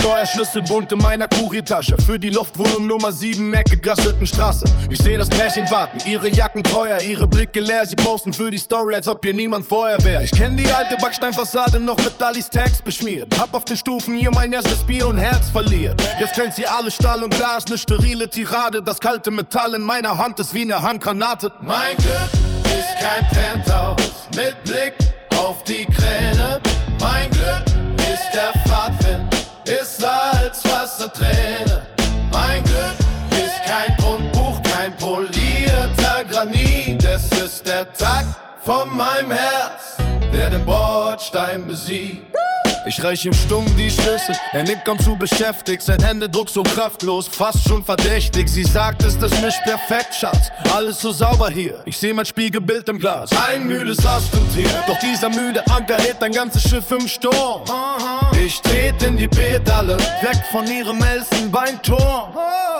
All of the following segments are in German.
Steuerschlüssel bunt in meiner Kuriertasche. Für die Luftwohnung Nummer 7, Ecke Grasshüttenstraße. Ich seh das Pärchen warten, ihre Jacken teuer, ihre Blicke leer. Sie posten für die Story, als ob hier niemand vorher wär. Ich kenn die alte Backsteinfassade noch mit Dalis Text beschmiert. Hab auf den Stufen hier mein erstes Bier und Herz verliert. Jetzt kennt sie alle Stahl und Glas, ne sterile Tirade. Das kalte Metall in meiner Hand ist wie ne Handgranate. Mein Glück ist kein Penthouse mit Blick auf die Kräne. Mein Glück ist der Pfadfind, ist Salzwasserträne. Mein Glück ist kein Grundbuch, kein polierter Granit. Es ist der Takt von meinem Herz, der den Bordstein besiegt. Ich reich ihm stumm die Schlüssel, er nickt kaum zu beschäftigt. Sein Händedruck so kraftlos, fast schon verdächtig. Sie sagt, ist das nicht perfekt, Schatz, alles so sauber hier. Ich seh mein Spiegelbild im Glas, ein müdes Lastentier. Doch dieser müde Anker hält ein ganzes Schiff im Sturm. Ich tret in die Pedale, weg von ihrem Elfenbeinturm.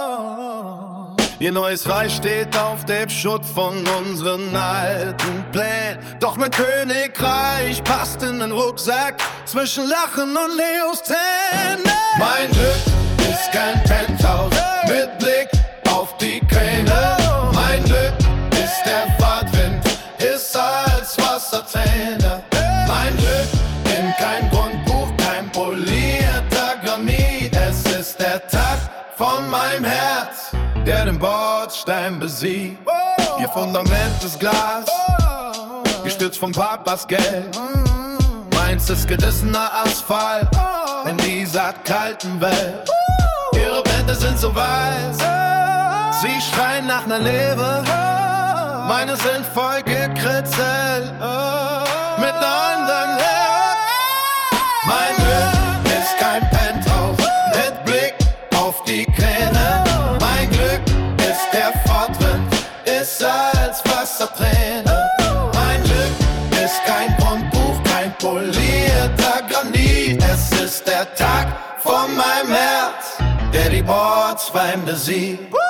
Ihr neues Reich steht auf dem Schutt von unseren alten Plänen. Doch mein Königreich passt in den Rucksack zwischen Lachen und Leos Zähne. Mein Glück ist kein Penthouse mit Blick auf die Kräne. Mein Glück ist der Fahrtwind, ist Salzwasserträne. Mein Glück in kein Grundbuch, kein polierter Granit. Es ist der Takt von meinem Herz, der den Bordstein besiegt. Ihr Fundament ist Glas, gestützt vom Papas Geld. Meins ist gedissener Asphalt in dieser kalten Welt. Ihre Wände sind so weiß, sie schreien nach ner Liebe. Meine sind voll gekritzelt mit anderen Herz. Mein Glück ist kein Penthouse mit Blick auf die Kräne. Mein Glück ist der Fahrtwind, ist Salzwasserträne. Mein Glück ist kein Grundbuch, kein polierter Granit. Es ist der Tag von meinem Herz, der die Bordsteine besiegt.